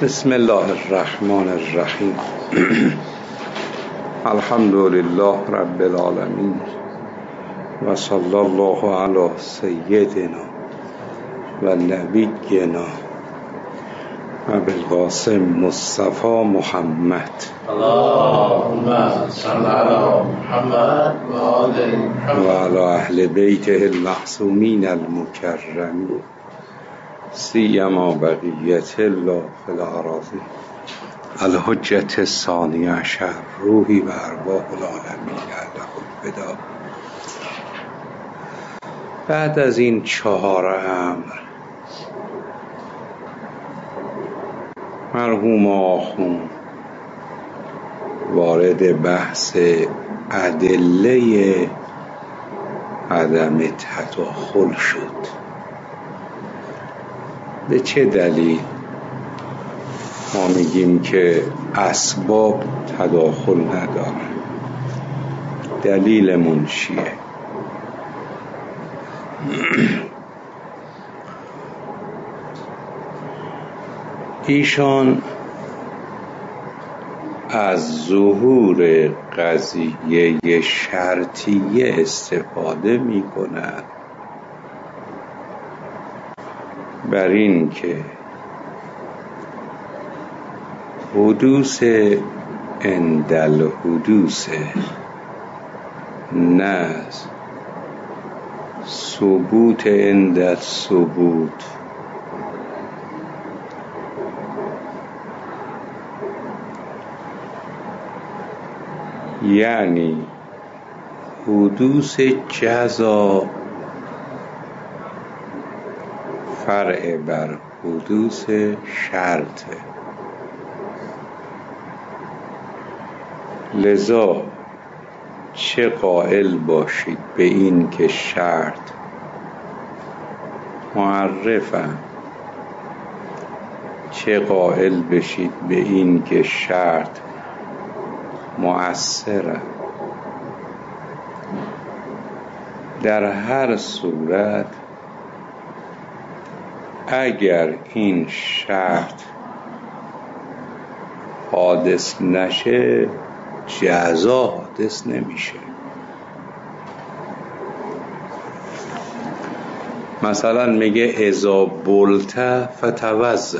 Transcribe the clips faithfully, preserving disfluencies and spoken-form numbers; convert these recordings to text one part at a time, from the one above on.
بسم الله الرحمن الرحیم. الحمد لله رب العالمین و صلی الله علی سیدنا و نبینا و بالقاسم مصطفی محمد. اللهم صل علی محمد و آل محمد و علی اهل بیته المعصومین المکرمین سیما بقیت الله فی الاراضی الحجة الثانی عشر روحی و ارواح العالمین له الفدا. بعد از این چهار امر مرحوم آخوند وارد بحث ادله عدم تداخل شد. به چه دلیل ما میگیم که اسباب تداخل ندارن؟ دلیلمون چیه؟ ایشان از ظهور قضیه شرطیه استفاده میکنند بر این که حدوث عندل حدوث نه ثبوت عند ثبوت یعنی حدوث جزا فرع بر حدوث شرط. لذا چه قائل باشید به این که شرط معرفن، چه قائل بشید به این که شرط مؤثرن، در هر صورت اگر این شرط حادث نشه جزا حادث نمیشه. مثلا میگه اذا بلت فتوضا،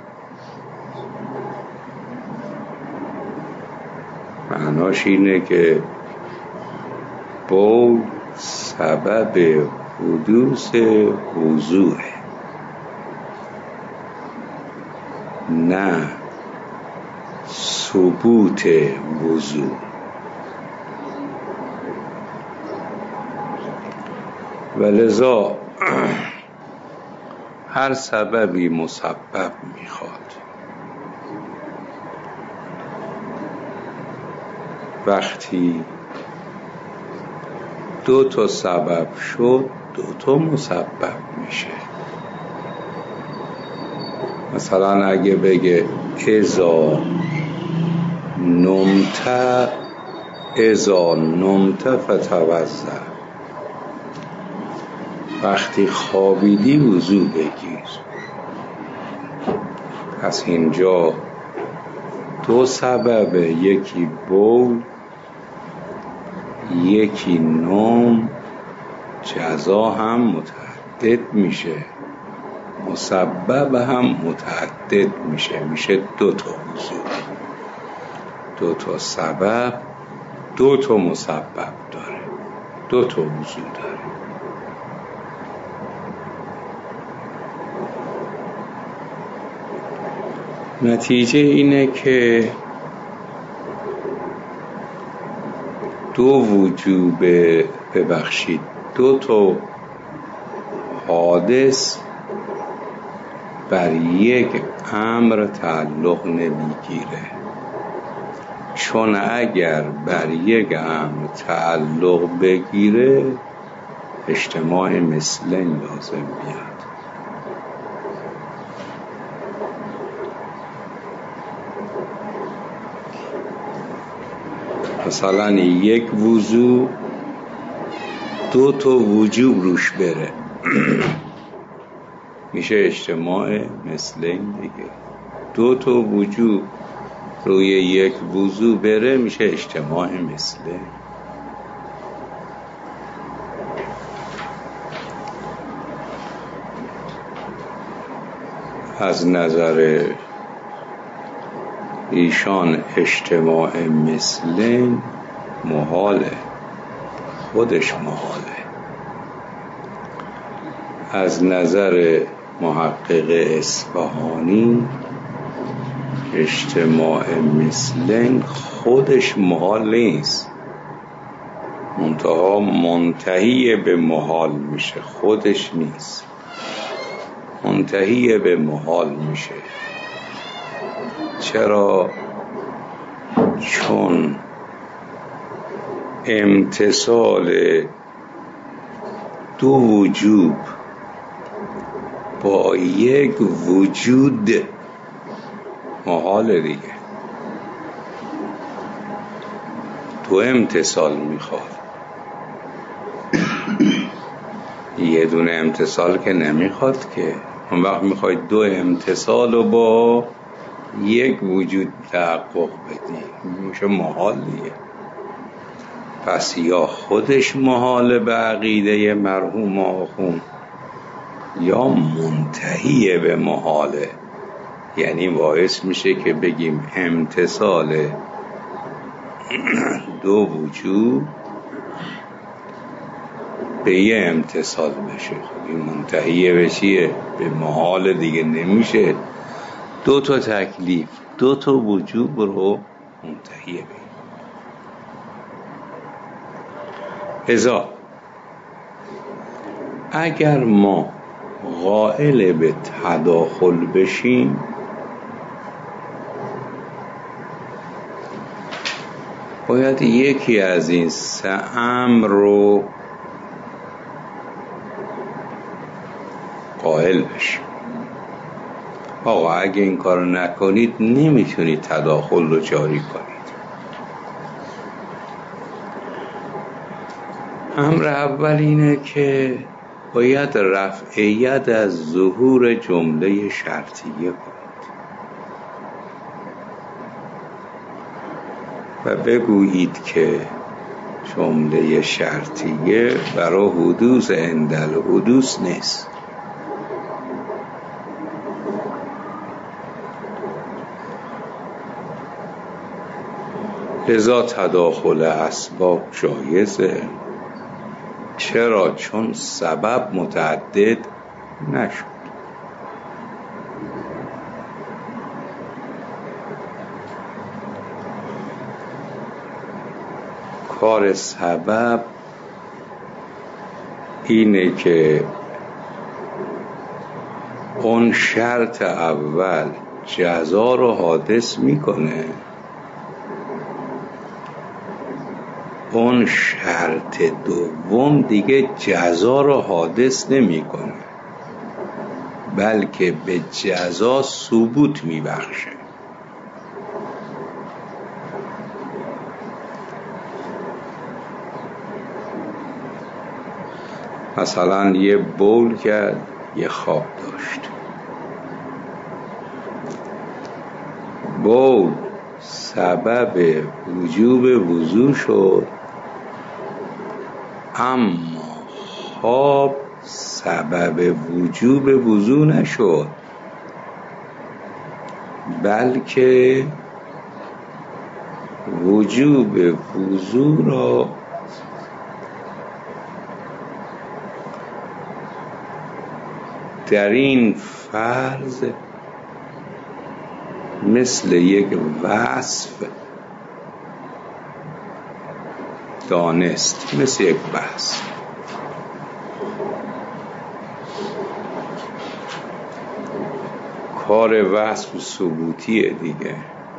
معناش اینه که بول سبب حدوث وضوئه، نه ثبوت وضو. و لذا هر سببی مسبب میخواد. وقتی دو تا سبب شد دو تا مسبب میشه. مثلا اگه بگه اذا نمت اذا نمت فتوضا، وقتی خوابیدی وضو بگیر. پس اینجا دو سبب، یکی بول یکی نوم، جزا هم متعدد میشه، مسبب هم متعدد میشه، میشه دو تا وضو، دو تا سبب دو تا مسبب داره، دو تا وضو داره. نتیجه اینه که دو وجوب ببخشید دو تا حادث بر یک امر تعلق نمیگیره، چون اگر بر یک امر تعلق بگیره اجتماع مثلین لازم میاد. مثلا یک وضو دو تا وجوب روش بره میشه اجتماع مثلین دیگه. دو تا وجود روی یک وضو بره میشه اجتماع مثله. از نظر ایشان اجتماع مثله محاله، خودش محاله. از نظر محقق اصفهانی اجتماع مثله خودش محال نیست، منتها منتهی به محال میشه، خودش نیست، منتهی به محال میشه. چرا؟ چون امتصال دو وجود با یک وجود محال دیگه. دو امتصال میخواد، یه دونه امتصال که نمیخواد که. اون وقت میخواید دو امتصال رو با یک وجود تحقق بدی، میشه محال دیگه. پس یا خودش محال به عقیده مرحوم آخوند یا منتهی به محاله، یعنی باعث میشه که بگیم امتصال دو وجود به یه امتصال بشه. این منتهی به چیه؟ به محال دیگه. نمیشه دو تا تکلیف دو تا وجود رو منتهی به. ازا اگر ما قائل به تداخل بشیم، باید یکی از این سه امر رو قائل بشیم. آقا اگه این کارو نکنید نمیتونید تداخل رو جاری کنید. امر اول اینه که باید رفعیت از ظهور جمله شرطیه کنید و بگویید که جمله شرطیه برای حدوث عندل حدوث نیست. لذا تداخل اسباب جایزه. چرا؟ چون سبب متعدد نشد. کار سبب اینه که اون شرط اول جزا رو حادث میکنه، اون شرط دوم دیگه جزا رو حادث نمیکنه، بلکه به جزا ثبوت میبخشه. مثلا یه بول کرد، یه خواب داشت. بول سبب وجوب وضو شد، اما خواب سبب وجوب وضو نشد، بلکه وجوب وضو را در این فرض مثل یک وصف دانست، مثل یک بحث. کار وصف ثبوتیه دیگه.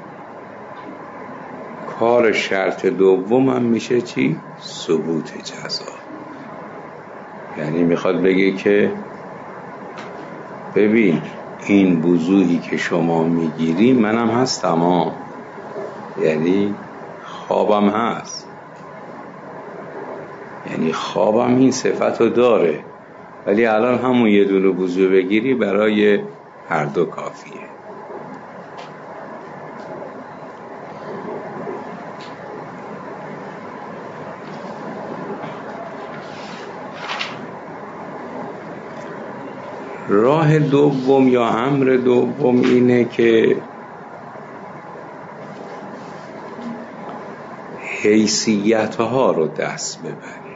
کار شرط دوم هم میشه چی؟ ثبوت جزا. یعنی میخواد بگه که ببین این وضوعی که شما میگیری منم هستم ها، یعنی خوابم هست، یعنی خوابم این صفت رو داره، ولی الان همون یه دونه وضو بگیری برای هر دو کافیه. راه دوم یا امر دوم اینه که حیثیت‌ها رو دست ببریم،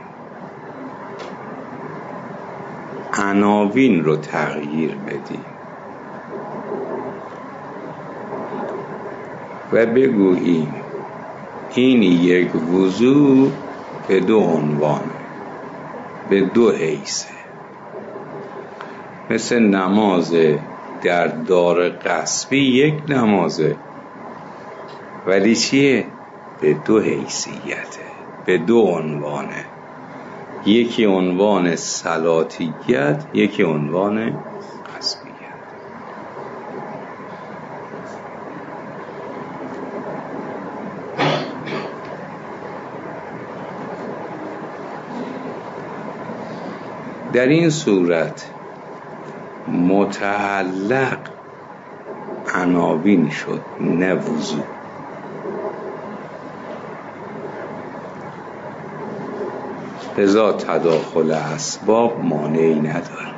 عناوین رو تغییر بدیم و بگوییم این یک وضو به دو عنوان، به دو حیثه، مثل نماز در دار غصبی یک نمازه، ولی چیه؟ به دو حیثیته، به دو عنوانه، یکی عنوان صلاتیت، یکی عنوان غصبیت. در این صورت متعلق عناوین شد، نه وضو. لذا تداخل اسباب مانعی نداره،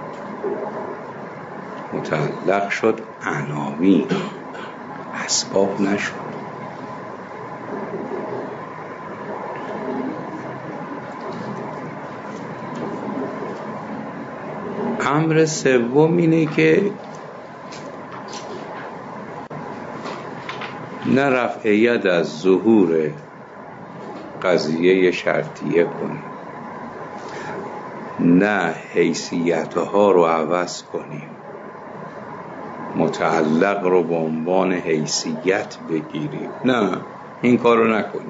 متعلق شد عناوین، اسباب نشد. امر سوم اینه که نه رفعیت از ظهور قضیه شرطیه کنیم، نه حیثیتها رو عوض کنیم، متعلق رو به عنوان حیثیت بگیریم، نه این کار رو نکنیم،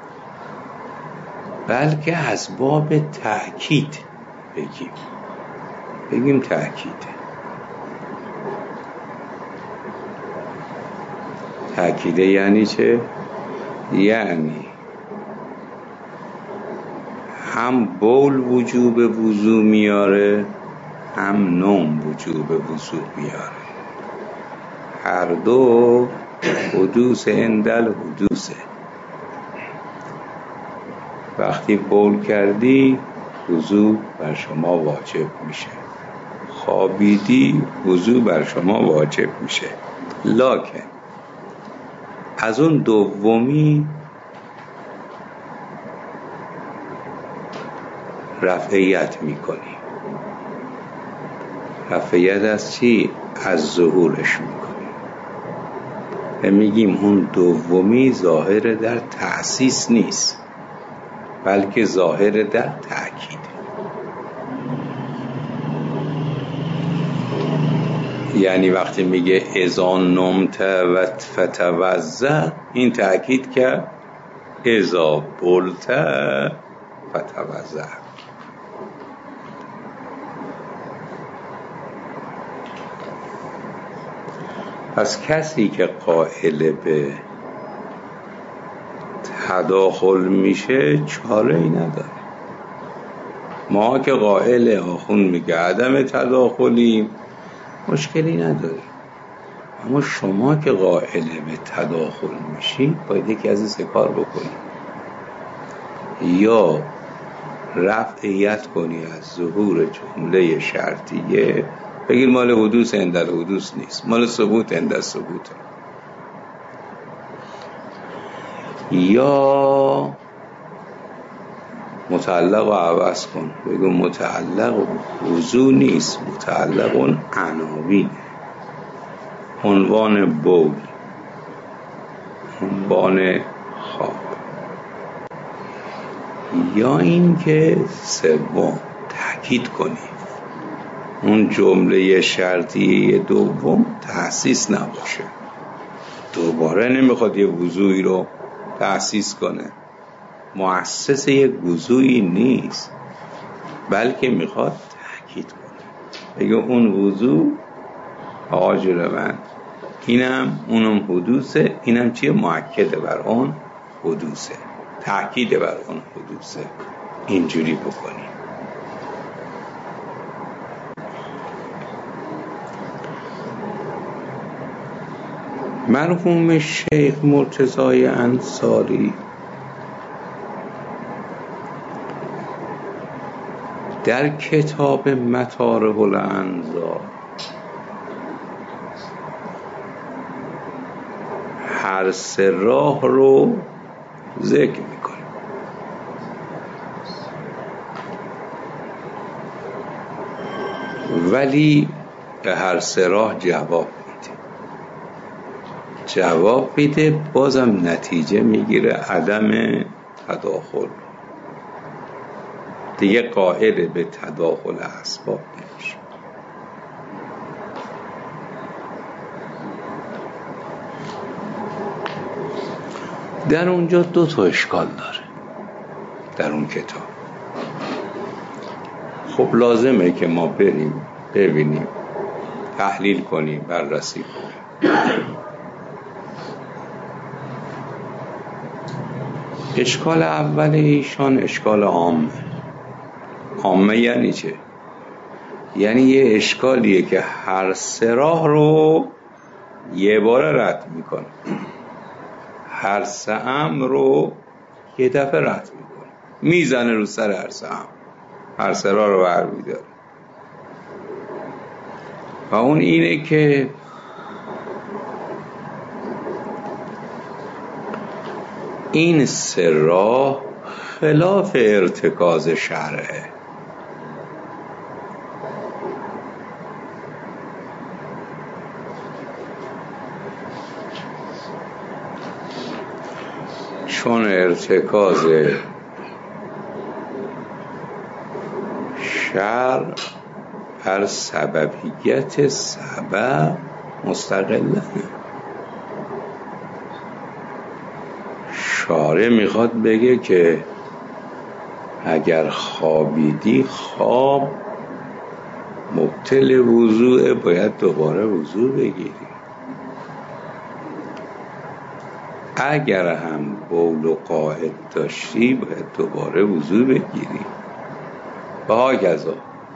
بلکه از باب تأکید بگیم بگیم تأکیده. تأکیده یعنی چه؟ یعنی هم بول وجوب وضو میاره، هم نوم وجوب وضو میاره، هر دو حدوث اندل حدوثه. وقتی بول کردی وضو بر شما واجب میشه، خوابیدی وضو بر شما واجب میشه، لکن از اون دومی رفعیت میکنی. رفعیت از چی؟ از ظهورش میکنی و میگیم اون دومی ظاهر در تأسیس نیست، بلکه ظاهر در تأکید. یعنی وقتی میگه اذا نمت و فتوضأ، این تأکید که اذا بلت فتوضأ. پس کسی که قائل به تداخل میشه چاره ای نداره. ما که قائل آخوند میگه عدم تداخلیم مشکلی نداره، اما شما که قائل به تداخل میشی باید یکی از این سه کار بکنی: یا رفعیت کنی از ظهور جمله شرطیه، بگیر مال حدوث اندل حدوث نیست، مال ثبوت اندل ثبوت، یا متعلق رو عوض کن، بگو متعلق وضو نیست، متعلق اون عناوین، عنوان بول، عنوان خواب. یا این که سوم تأکید کنی اون جمله شرطی دوم تأسیس نباشه، دوباره نمیخواد یه وضوعی رو تأسیس کنه، مؤسس یک وضوعی نیست، بلکه میخواد تأکید کنه، بگه اون وضوع آقا جلو من اینم اونم حدوثه، اینم چیه؟ مؤکده بر اون حدوثه، تأکید بر اون حدوثه. اینجوری بکنی. مرحوم شیخ مرتضی انصاری در کتاب مطارح الانظار هر سه راه رو ذکر میکنه. ولی به هر سه راه جواب میده جواب میده بازم نتیجه میگیره عدم تداخل، دیگه قائل به تداخل اسباب نمیشه. در اونجا دو تا اشکال داره در اون کتاب. خب لازمه که ما بریم ببینیم، تحلیل کنیم، بررسی کنیم. اشکال اول ایشان اشکال عامه. عامه یعنی چه؟ یعنی یه اشکالیه که هر سه راه رو یه بار رد میکنه، هر سه امر رو یه دفعه رد میکنه، میزنه رو سر هر سه امر، هر سه راه رو برمیداره. و اون اینه که این سه راه خلاف ارتکاز شرعه. چون ارتکاز شرع هر سببیت سبب مستقله. شارع میخواد بگه که اگر خوابیدی خواب مبطل وضوء، باید دوباره وضوء بگیری. اگر هم بول و قاعد داشتی باید دوباره وضوء بگیری. و هاکذا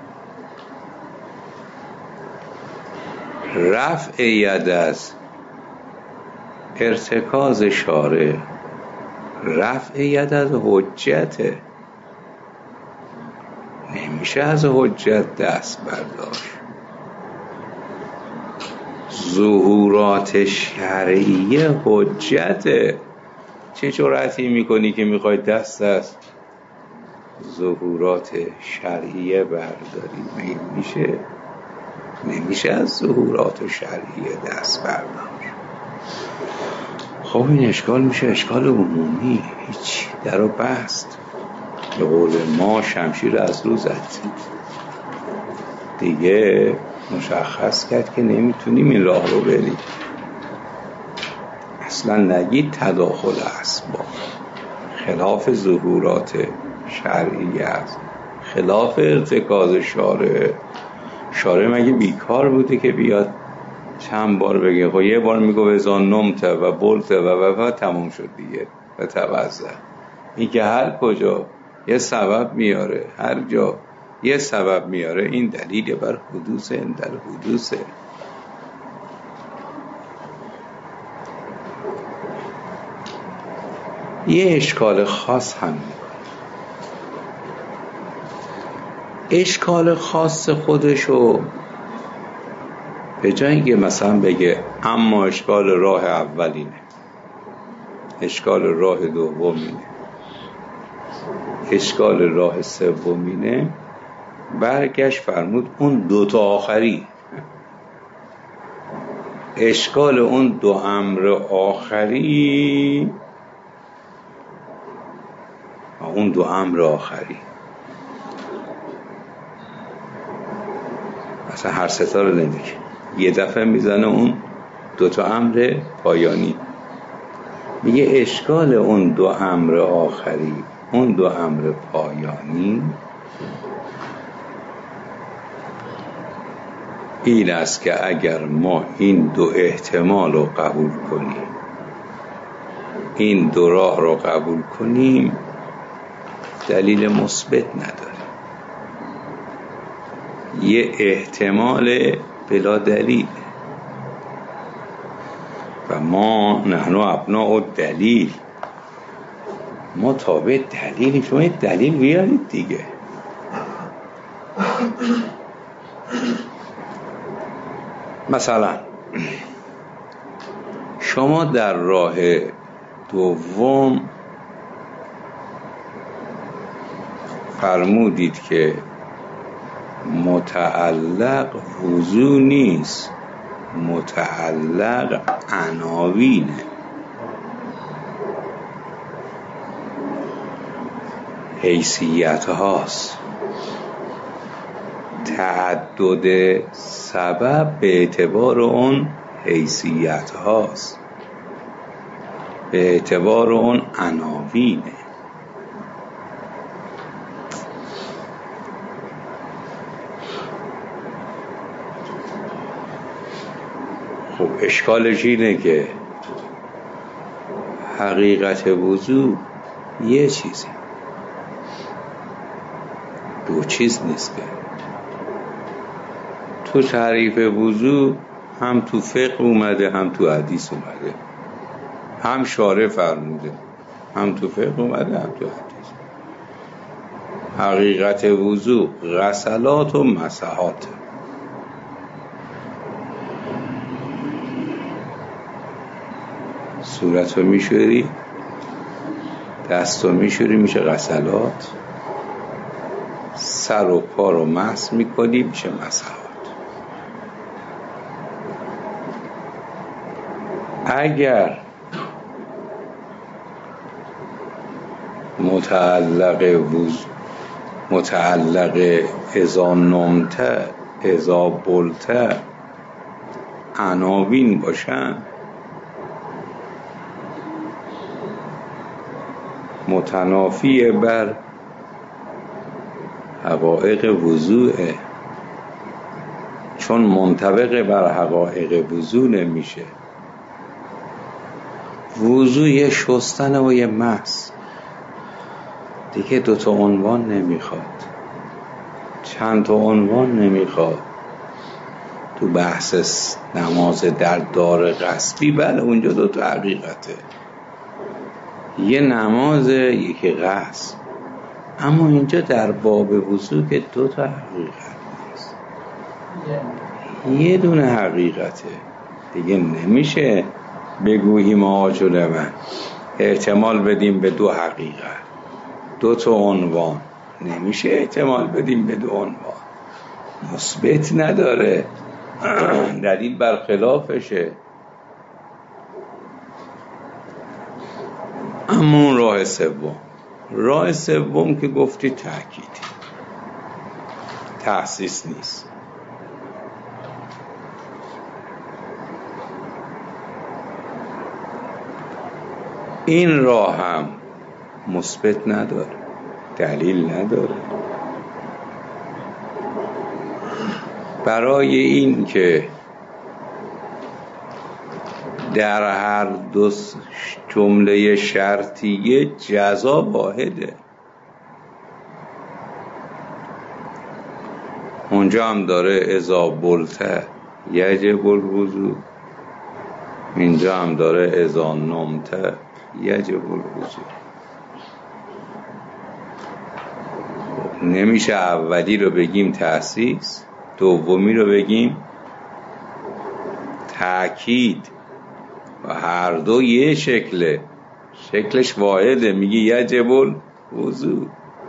رفع ید از ارتکاز شارع رفع ید از حجته، نمیشه از حجت دست برداشت. ظهورات شرعیه حجته. چه جرأتی میکنی که میخوای دست از ظهورات شرعیه برداری؟ نمیشه نمیشه از ظهورات شرعیه دست برداشت. خب این اشکال میشه اشکال عمومی، هیچ در و بست. به قول ما شمشیر از رو زد، دیگه مشخص کرد که نمیتونیم این راه رو بریم. اصلا نگید تداخل اسباب، خلاف ظهورات شرعیه است، خلاف ارتکاز شارع. شارع مگه بیکار بوده که بیاد چند بار بگه؟ خب یه بار میگو بزان نمت و بولت و و و تموم شد دیگه و توزه. این که هر کجا یه سبب میاره، هر جا یه سبب میاره، این دلیل بر حدوث اندر حدوثه. یه اشکال خاص هم میکنه. اشکال خاص خودشو به جایی که مثلا بگه اما اشکال راه اولینه، اشکال راه دومینه، اشکال راه سومینه، برگشت فرمود اون دوتا آخری، اشکال اون دو امر آخری، اون دو امر آخری مثلا هر ستا رو نمیگه، یه دفعه میزنه اون دوتا امر پایانی. میگه اشکال اون دو امر آخری، اون دو امر پایانی این است که اگر ما این دو احتمال رو قبول کنیم، این دو راه رو قبول کنیم، دلیل مثبت نداره، یه احتمال بلا دلیل. و ما نحن ابناء دلیل، ما تابع دلیل. شما یه دلیل بیارید دیگه. مثلا شما در راه دوم فرمودید که متعلق وضو نیست، متعلق عناوینه. حیثیت هاست. تعدد سبب به اعتبار اون حیثیت هاست، به اعتبار اون عناوینه. خب اشکالش اینه که حقیقت وضو یه چیزه، دو چیز نیست. که تو تعریف وضو هم تو فقه اومده هم تو حدیث اومده، هم شارع فرموده، هم تو فقه اومده هم تو حدیث. حقیقت وضو غسلات و مسحات. صورت رو میشوری، دست رو میشوری میشه غسلات، سر و پا رو مسح میکنی میشه مسحات. اگر متعلق وضو متعلق اذا نمت اذا بلت عناوین باشن، متنافی بر حقایق وضوعه، چون منطبق بر حقایق وضوع نمیشه. وضوع یه شستن و یه مس دیگه، دوتا عنوان نمیخواد، چند تا عنوان نمیخواد. تو بحث نماز در دار غصبی بله اونجا دوتا حقیقته، یه نماز یکی غصب، اما اینجا در باب وضوع که دوتا حقیقت نیست، یه دونه حقیقته دیگه. نمیشه بگوییم آقا جون من احتمال بدیم به دو حقیقت، دو تا عنوان. نمیشه احتمال بدیم به دو عنوان، مثبت نداره، دلیل برخلافشه. اما اون راه سوم، راه سوم که گفتی تأکید، تخصیص نیست. این راه هم مثبت نداره، دلیل نداره. برای این که در هر دو جمله شرطیه جزا واحده. اونجا هم داره اذا بلته یجب الوضو، اینجا هم داره اذا نمته یجب الوضو. نمیشه اولی رو بگیم تأسیس، دومی رو بگیم تأکید، و هر دو یه شکله، شکلش واحده. میگی یجب الوضو،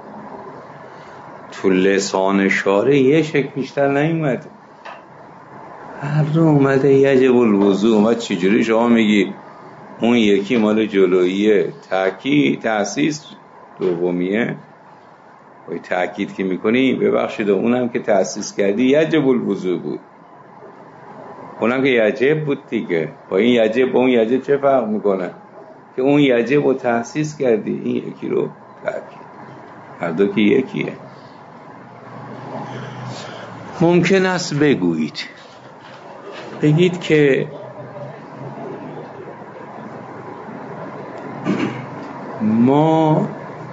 تو لسان شارع یه شکل بیشتر نیومده، هر دو اومده یجب الوضو. اومد چجوری شما میگی اون یکی مال جلویه تأکید تأسیس دومیه؟ وای تأکید که میکنی ببخشید اونم که تأسیس کردی یجب الوضو بود، اونم که یجب بود دیگه. با این یجب با اون یجب چه فرق میکنه؟ که اون یجب رو تأسیس کردی، این یکی رو تأکید، هر دو که یکیه. ممکن است بگویید بگید که ما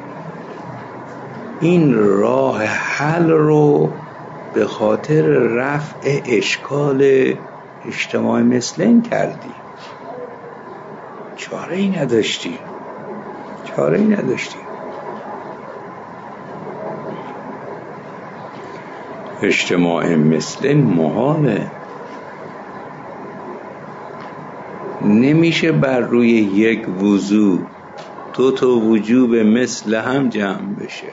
این راه حل رو به خاطر رفع اشکال اجتماع مثلین کردیم، چاره ای نداشتیم، چاره ای نداشتیم. اجتماع مثل محاله. نمیشه بر روی یک وضوع دو تا وجوب مثل هم جمع بشه.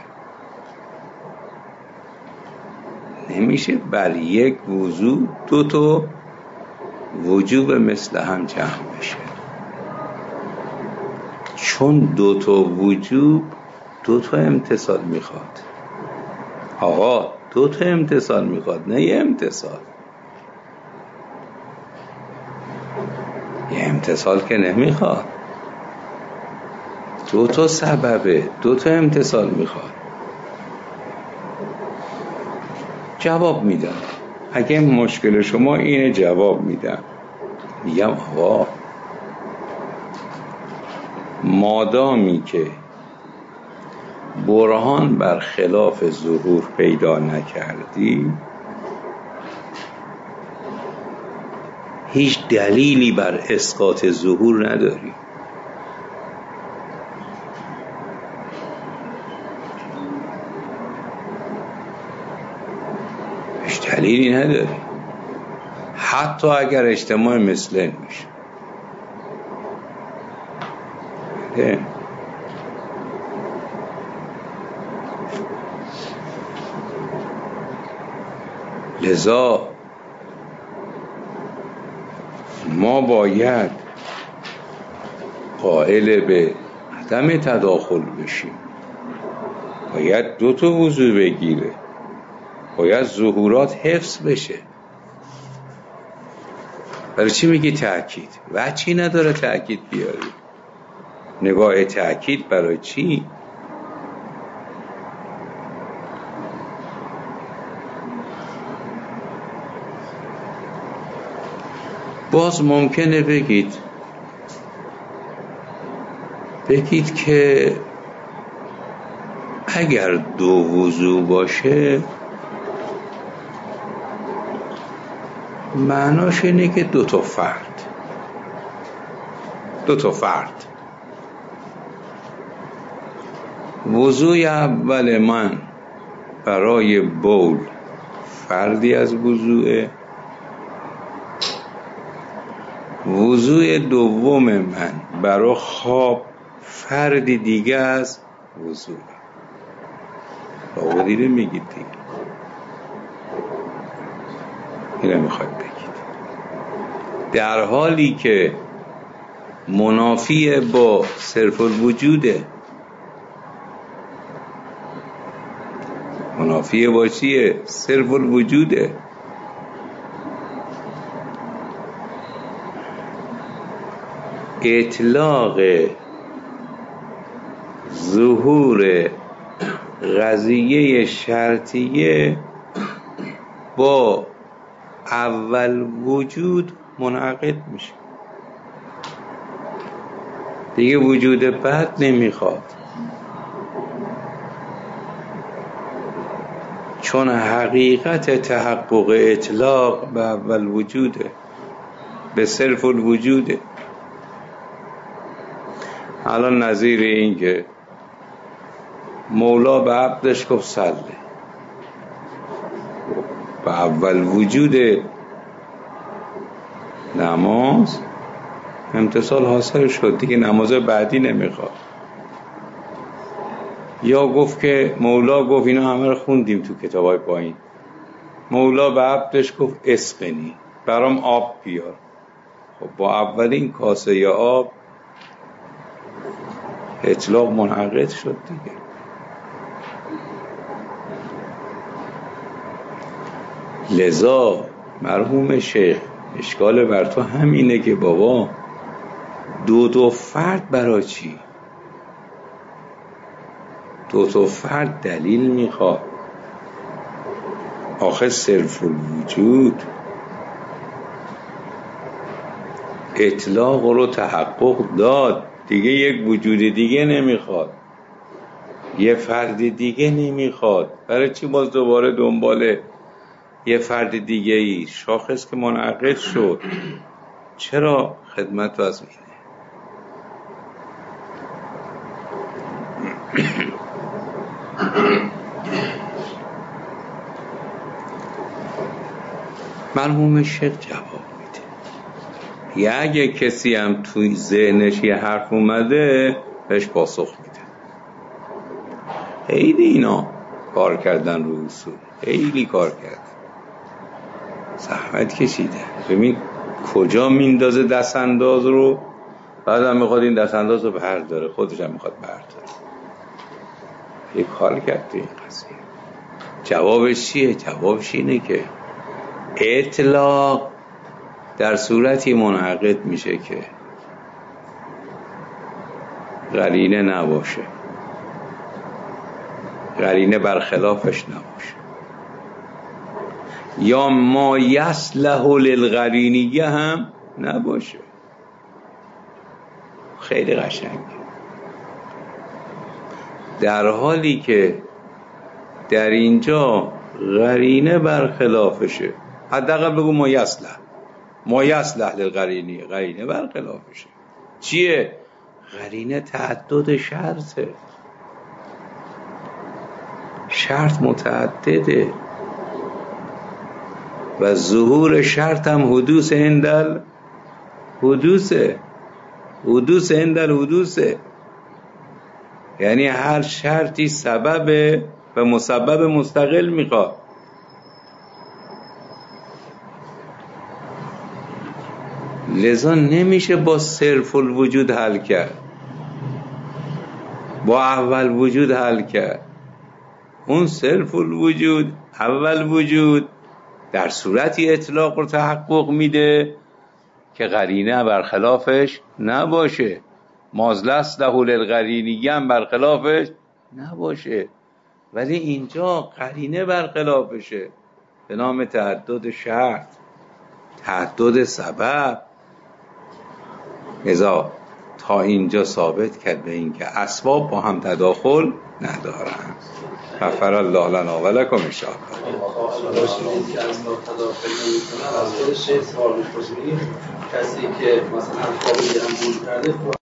نمیشه بر یک وضوع دو تا وجوب مثل هم جمع بشه، چون دو تا وجوب دو تا امتثال میخواد. آقا دو تا امتثال میخواد، نه یه امتثال. یه امتثال که نمیخواد، دو تا سببه، دو تا امتثال میخواد. جواب میدم. اگه مشکل شما اینه جواب میدم. میگم آقا مادامی که برهان بر خلاف ظهور پیدا نکردی، هیچ دلیلی بر اسقاط ظهور نداری. هیچ دلیلی نداری، حتی اگر اجتماع مثلن میشه. لذا ما باید قائل به عدم تداخل بشیم. باید دو تا وضو بگیره، باید ظهورات حفظ بشه. برای چی میگی تأکید؟ وجهی نداره تأکید بیاری. نگاه تأکید برای چی؟ باز ممکنه بگید بگید که اگر دو وضو باشه معناش اینه که دو تا فرد دو تا فرد وضوی اول من برای بول فردی از وضوئه، وضوی دوم من برای خواب فردی دیگه از وضوئه. باقی دیگه میگید دیگه اینه میخواید بگید، در حالی که منافی با صرف الوجوده. منافی با چیه؟ صرف الوجوده. اطلاق ظهور قضیه شرطیه با اول وجود منعقد میشه دیگه، وجود بعد نمیخواد، چون حقیقت تحقق اطلاق به اول وجوده، به صرف الوجوده. الان نظیر این که مولا به عبدش گفت صله، به اول وجود نماز امتصال حاصل شد دیگه، نماز بعدی نمیخواد. یا گفت که مولا گفت اینا همه رو خوندیم تو کتابای پایین، مولا به عبدش گفت اسقنی، برام آب بیار. خب با اولین کاسه یا آب اطلاق منعقد شد دیگه. لذا مرحوم شیخ اشکال بر تو همینه که بابا دو دو فرد برای چی؟ دو تا فرد دلیل میخواد. آخه صرف الوجود اطلاق رو تحقق داد دیگه، یک وجود دیگه نمیخواد، یه فرد دیگه نمیخواد. برای چی باز دوباره دنبال یه فرد دیگه ای؟ شاخص که منعقد شد. چرا؟ خدمت از اینه مرحوم شیخ جواب میده. یا اگه کسی هم توی ذهنش یه حرف اومده بهش پاسخ میده. خیلی اینا کار کردن رو اصول، خیلی کار کردن، زحمت کشیده. ببین کجا میندازه دست انداز رو، بعد هم میخواد این دست انداز رو برداره، خودش هم میخواد برداره. یه کار کرد تو این قضیه. جوابش چیه؟ جوابش اینه که اطلاق در صورتی منعقد میشه که قرینه نباشه، قرینه برخلافش نباشه، یا ما یصلح للقرینیه هم نباشه. خیلی قشنگه. در حالی که در اینجا قرینه برخلافشه، حداقل بگو ما یصلح، ما یصلح للقرینیه، قرینه برخلافشه. چیه؟ قرینه تعدد شرطه، شرط متعدده و ظهور شرط هم حدوث هندل حدوثه حدوث هندل حدوثه. یعنی هر شرطی سبب و مسبب مستقل میخواد. لذا نمیشه با صرف الوجود حل کرد، با اول وجود حل کرد. اون صرف الوجود، اول وجود، در صورتی اطلاق رو تحقق میده که قرینه برخلافش نباشه، مازلس له للقرینیه هم برخلافش نباشه. ولی اینجا قرینه برخلافشه به نام تعدد شرط، تعدد سبب. لذا تا اینجا ثابت کرد به این که اسباب با هم تداخل ندارند. غفر الله لنا و لکم ان شاء الله. کسی که مثلا خوابی هم بود کرده